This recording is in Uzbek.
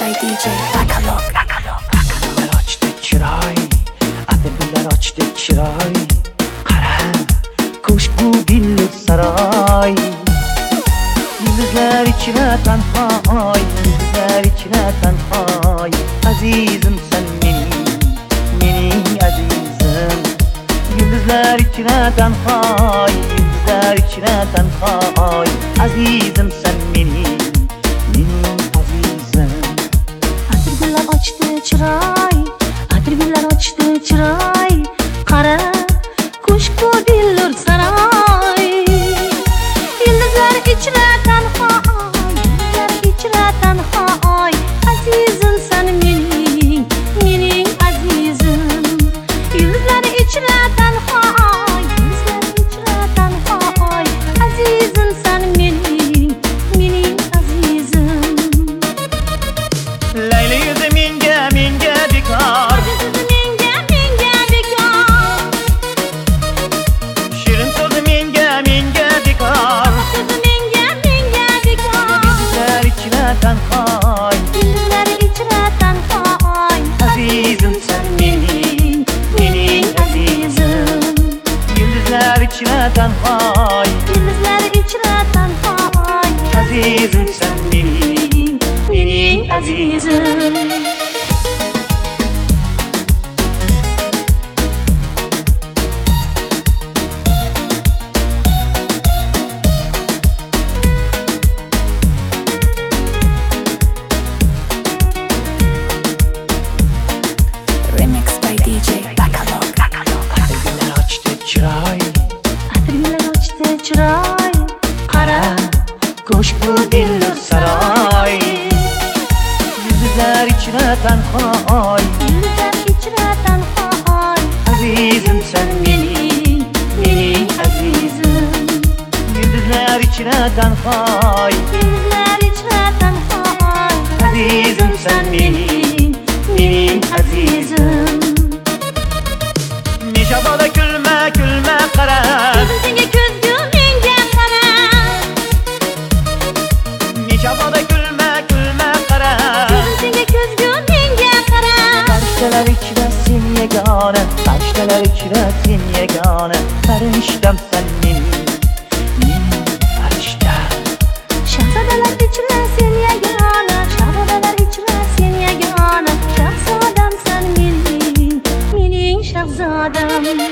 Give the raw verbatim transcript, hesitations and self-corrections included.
by D J Rakalov. Adımlar açtı çıray, adımlar açtı çıray. Qara, ko'shku dilli saray. Yıldızlar içine tanhay, yıldızlar içine tanhay. Azizim sen benim, benim azizim. Yıldızlar içine tanhay, yıldızlar içine tanhay. Azizim sen benim, benim azizim. Atirgullar ochdi chiroy, atirgullar ochdi chiroy. Qara, ko'shku dillar saroy. Yıldızlar ichra tanhoy, yıldızlar ichra tanhoy. Azizim sen mening, mening azizim. Yıldızlar ichra tanhoy, yıldızlar ichra tanhoy. Azizim sen mening, mening azizim. Leyli yüzü minge minge dikar, Minge minge bekar, şirin sözü minge minge dikar. sözü minge minge bekar. Yıldızlar içine tanhay, Yıldızlar içre tanhoy. azizim sen benim, benim azizim. Yıldızlar içine tanhay, Yıldızlar içre tanhoy. azizim sen benim, benim azizim. Remix by D J Rakalov. Adımlar açtı çıray, Atirgullar ochdi chiroy. qara, ko'shku dilli saray. Yıldızlar içine tanhay, Yıldızlar içre tanhoy. azizim sen benim, benim azizim. Yıldızlar içine tanhay, Yıldızlar içre tanhoy. azizim sen benim, benim azizim. Nişabada gülme gülme qara, Ko'zim senga ko'zgu menga qara. nişabada gülme gülme qara. Ko'zim senga ko'zgu menga qara. Farishtalar ichida sen yagona, farishtalar ichida sen yagona. Farishtam sen mening, mening farishtam. Shahzodalar ichra sen yagona, shahzodalar ichra sen yagona. Shahzodam sen mening, mening shahzodam.